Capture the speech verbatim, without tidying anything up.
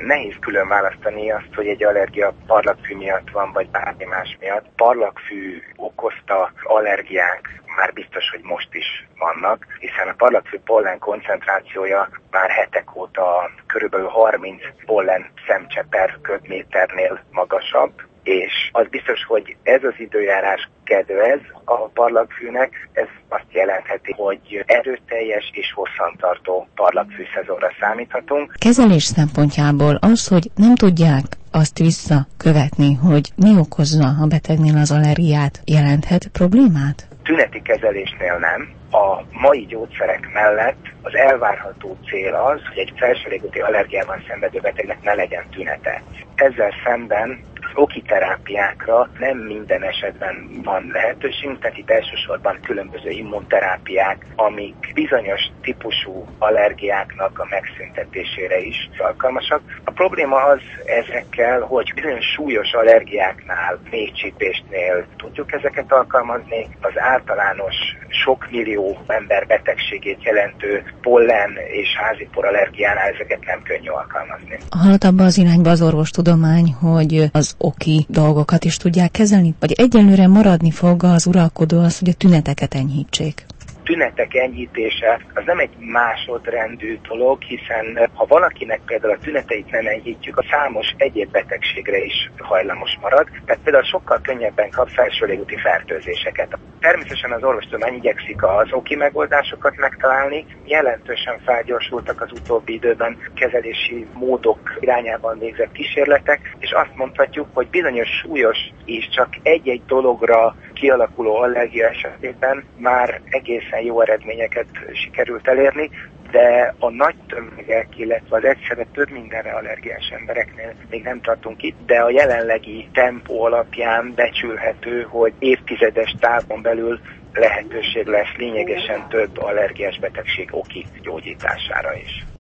nehéz külön választani azt, hogy egy allergia parlagfű miatt van, vagy bármi más miatt. Parlagfű okozta allergiák már biztos, hogy most is vannak, hiszen a parlagfű pollen koncentrációja már hetek óta körülbelül harminc pollen szemcsepp per köbméternél magasabb, és az biztos, hogy ez az időjárás kedvez a parlagfűnek, ez azt jelentheti, hogy erőteljes és hosszantartó parlagfű szezonra számíthatunk. Kezelés szempontjából az, hogy nem tudják azt visszakövetni, hogy mi okozza a betegnél az allergiát, jelenthet problémát? Tüneti kezelésnél nem. A mai gyógyszerek mellett az elvárható cél az, hogy egy felső légúti allergiában szenvedő betegnek ne legyen tünete. Ezzel szemben oki terápiákra nem minden esetben van lehetőség, tehát itt elsősorban különböző immunterápiák, amik bizonyos típusú allergiáknak a megszüntetésére is alkalmasak. A probléma az ezekkel, hogy bizonyos súlyos allergiáknál, méhcsípésnél tudjuk ezeket alkalmazni, az általános sok millió ember betegségét jelentő pollen és házipor allergiánál ezeket nem könnyű alkalmazni. Hallott abba az irányba az orvostudomány, hogy az oki dolgokat is tudják kezelni, vagy egyelőre maradni fog az uralkodó az, hogy a tüneteket enyhítsék? Tünetek enyhítése az nem egy másodrendű dolog, hiszen ha valakinek például a tüneteit nem enyhítjük, a számos egyéb betegségre is hajlamos marad, tehát például sokkal könnyebben kap felső légúti fertőzéseket. Természetesen az orvostudomány igyekszik az oki megoldásokat megtalálni, jelentősen felgyorsultak az utóbbi időben kezelési módok irányában végzett kísérletek, és azt mondhatjuk, hogy bizonyos súlyos és csak egy-egy dologra kialakuló allergia esetében már egészen jó eredményeket sikerült elérni, de a nagy tömegek, illetve az egyszerre több mindenre allergiás embereknél még nem tartunk itt, de a jelenlegi tempó alapján becsülhető, hogy évtizedes távon belül lehetőség lesz lényegesen több allergiás betegség oki gyógyítására is.